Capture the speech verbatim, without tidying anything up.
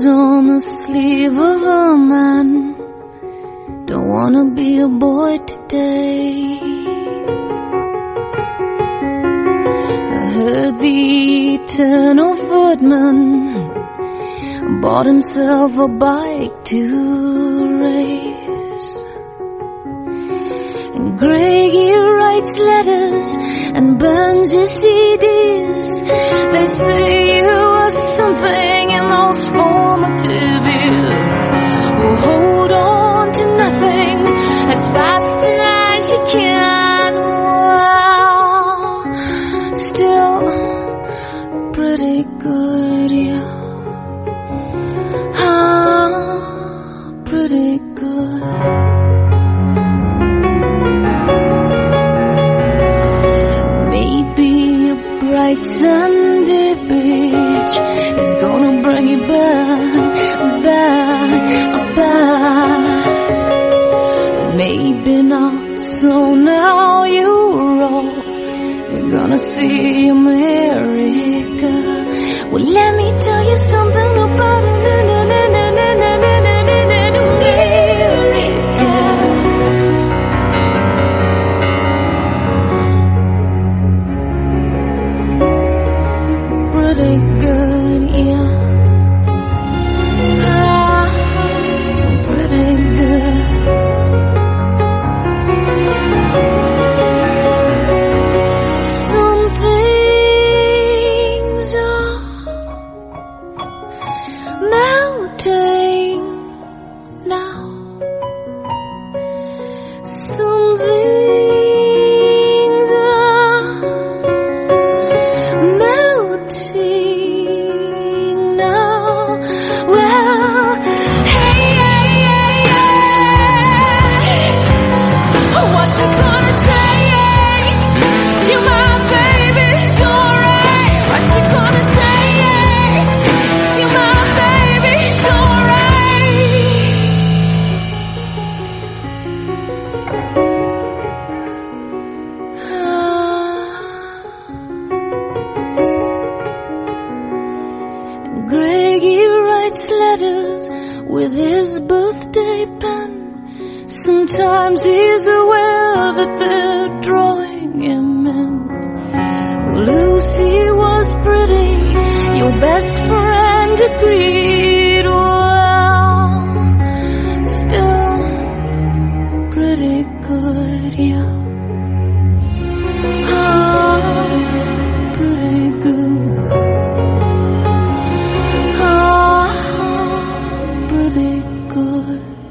on the sleeve of a man. Don't wanna be a boy today. I heard the eternal footman bought himself a bike to race. And Greggy writes letters and burns his C Ds. They say you were something in those formative years. Well, hold on to nothing as fast as you can. Well, still pretty good, yeah. Ah, pretty good. Bright Sunday beach is gonna bring you back, back, back. Maybe not, so now you're off. You're gonna see America. Well, let me tell you something about America. Pretty good, yeah. Ah, pretty good. Some things are melting now. Some things are melting now. Well, hey, hey, hey, hey. What's it gonna take till my baby's alright? What's it gonna take till my baby's alright? Greggy writes letters with his birthday pen. Sometimes he's aware that they're drawing him in. Lucy was pretty, your best friend agreed. Well, still pretty good, yeah. Ah, pretty good. Ah, pretty good.